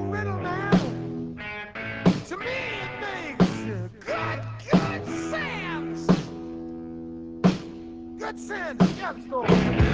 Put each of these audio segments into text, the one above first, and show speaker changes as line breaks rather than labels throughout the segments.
riddle now. To me, it makes good sense. Good sense. Yeah, let's go.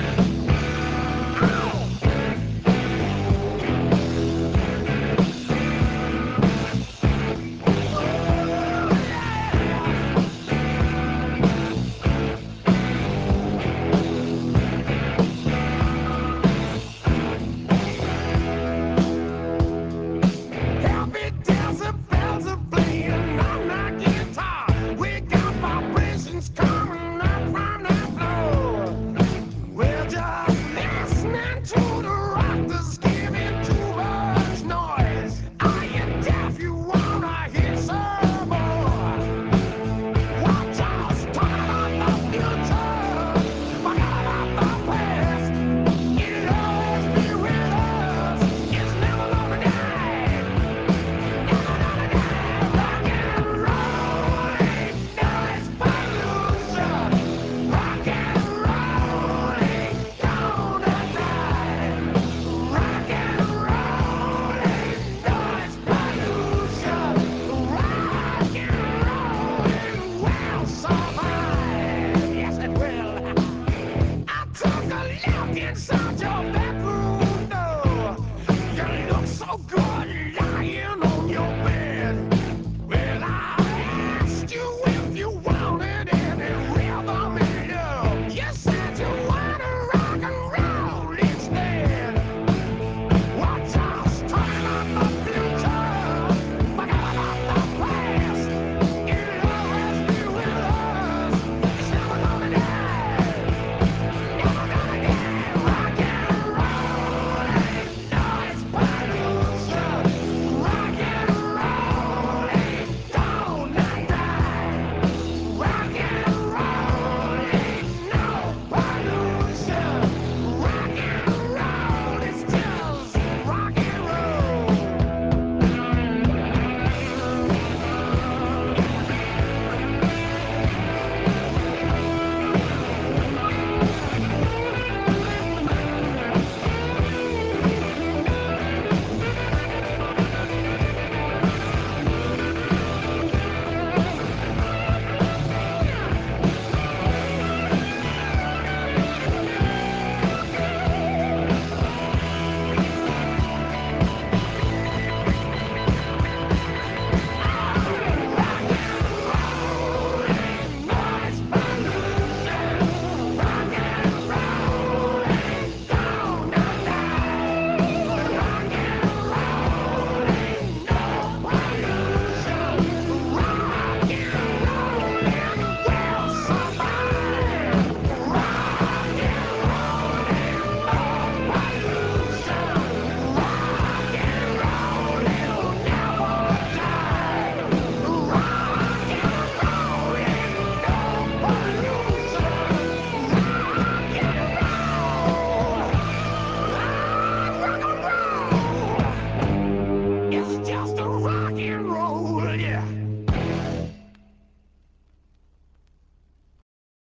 Happy dancing bells are playing on my guitar. We got vibrations coming up from the floor. We're just listening to the rock that's giving too much noise. Are you deaf? You wanna hear some more? Watch us talk about the future, forget about the past. It'll always be with us. It's never gonna die. Never gonna die. Rock and roll ain't no pollution. Rock and roll ain't gonna die. Rock and roll ain't noise pollution. Rock and roll it will survive. Yes, it will. I took a look inside your bedroom.